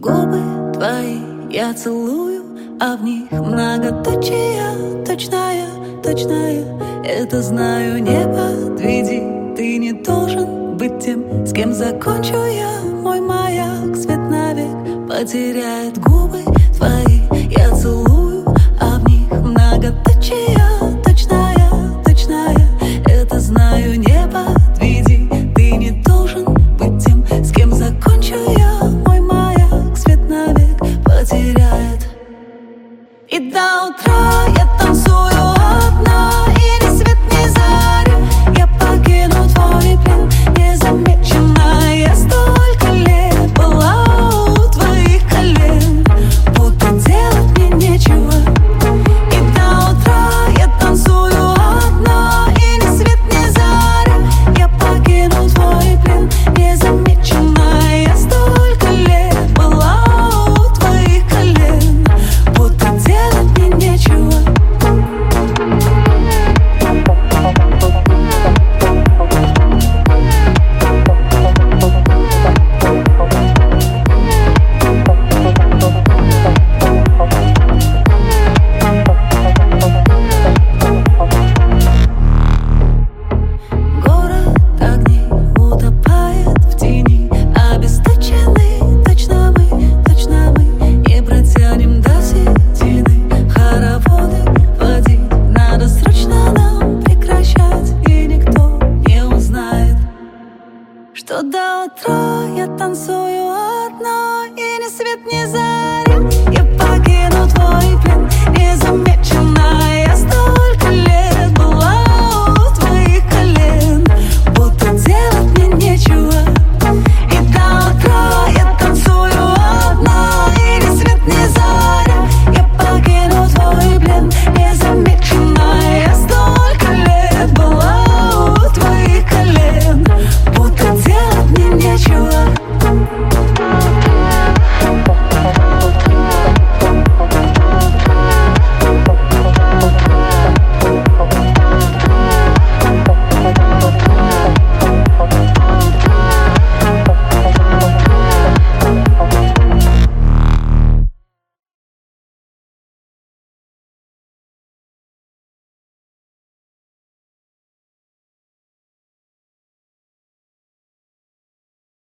Губы твои я целую, а в них многоточие, точная. Это знаю, не подведи. Ты не должен быть тем, с кем закончу я. Мой маяк свет навек потеряет. Губы твои я целую, а в них многоточие, точная. Это знаю, не подведи. Ты не должен быть тем, с кем закончу я. Мой маяк свет навек потеряет. И до утра я танцую одна, и ни свет, ни заря я покину твой плен незамеченная. Я столько лет была у твоих колен, будто делать мне нечего. И до утра я танцую одна, и ни свет, ни заря я покину твой плен незамеченная. Я столько лет была у твоих колен, будто делать мне нечего. Город огней утопает в тени, обесточенный. Точно мы не протянем до середины. Хороводы водить надо срочно нам прекращать, и никто не узнает, что до утра я танцую одна, и ни свет, ни заря